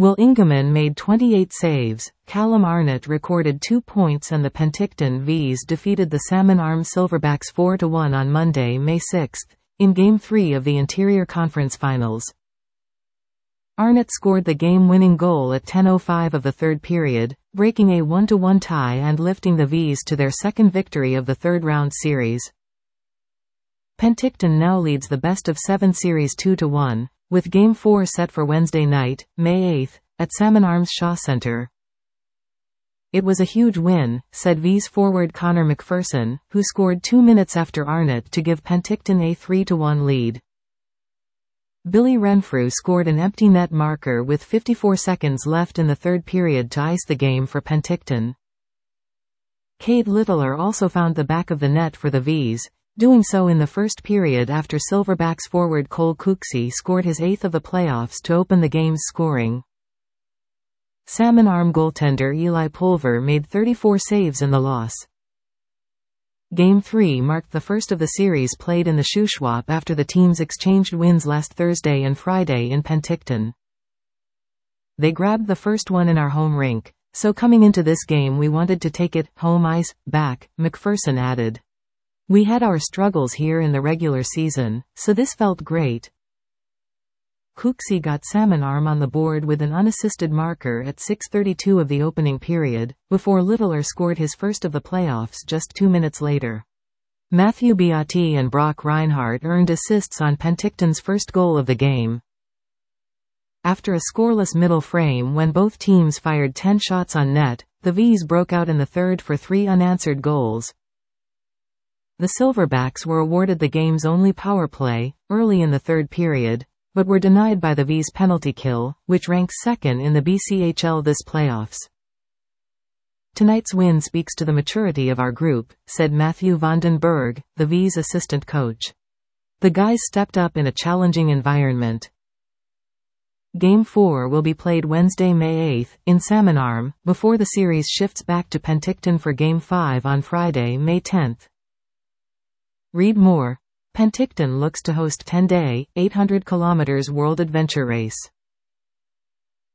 Will Ingemann made 28 saves, Callum Arnott recorded 2 points and the Penticton Vs defeated the Salmon Arm Silverbacks 4-1 on Monday, May 6, in Game 3 of the Interior Conference Finals. Arnott scored the game-winning goal at 10:05 of the third period, breaking a 1-1 tie and lifting the Vs to their second victory of the third-round series. Penticton now leads the best-of-7 series 2-1, with Game 4 set for Wednesday night, May 8, at Salmon Arms Shaw Centre. "It was a huge win," said Vs forward Connor McPherson, who scored 2 minutes after Arnott to give Penticton a 3-1 lead. Billy Renfrew scored an empty net marker with 54 seconds left in the third period to ice the game for Penticton. Cade Littler also found the back of the net for the Vs, doing so in the first period after Silverbacks forward Cole Cooksey scored his 8th of the playoffs to open the game's scoring. Salmon Arm goaltender Eli Pulver made 34 saves in the loss. Game 3 marked the first of the series played in the Shuswap after the teams exchanged wins last Thursday and Friday in Penticton. "They grabbed the first one in our home rink, so coming into this game we wanted to take it, home ice, back," McPherson added. "We had our struggles here in the regular season, so this felt great." Cooksey got Salmon Arm on the board with an unassisted marker at 6:32 of the opening period, before Littler scored his first of the playoffs just 2 minutes later. Matthew Beattie and Brock Reinhardt earned assists on Penticton's first goal of the game. After a scoreless middle frame when both teams fired 10 shots on net, the Vs broke out in the third for 3 unanswered goals. The Silverbacks were awarded the game's only power play, early in the third period, but were denied by the Vs' penalty kill, which ranks second in the BCHL this playoffs. "Tonight's win speaks to the maturity of our group," said Matthew Vandenberg, the Vs' assistant coach. "The guys stepped up in a challenging environment." Game 4 will be played Wednesday, May 8, in Salmon Arm, before the series shifts back to Penticton for Game 5 on Friday, May 10. Read more. Penticton looks to host 10-day, 800 km World Adventure Race.